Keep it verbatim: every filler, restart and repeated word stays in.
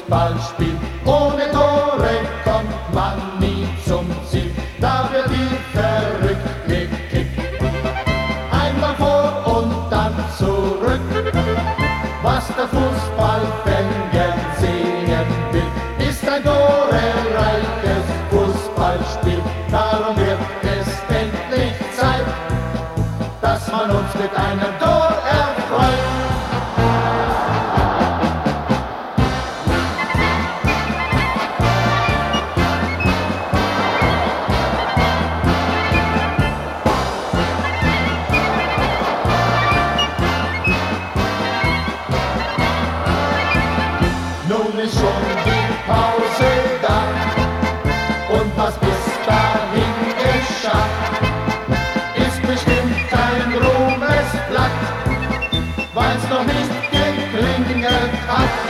Fußballspiel. Ohne Tore kommt man nie zum Ziel, da wird die verrückt gekickt. Einmal vor und dann zurück, was der Fußballfan gern sehen will, ist ein torreiches Fußballspiel. Darum wird es endlich Zeit, dass man uns mit einem Tor erfreut. Nun ist schon die Pause da, und was bis dahin geschah, ist bestimmt kein Ruhmesblatt, weil's noch nicht geklingelt hat.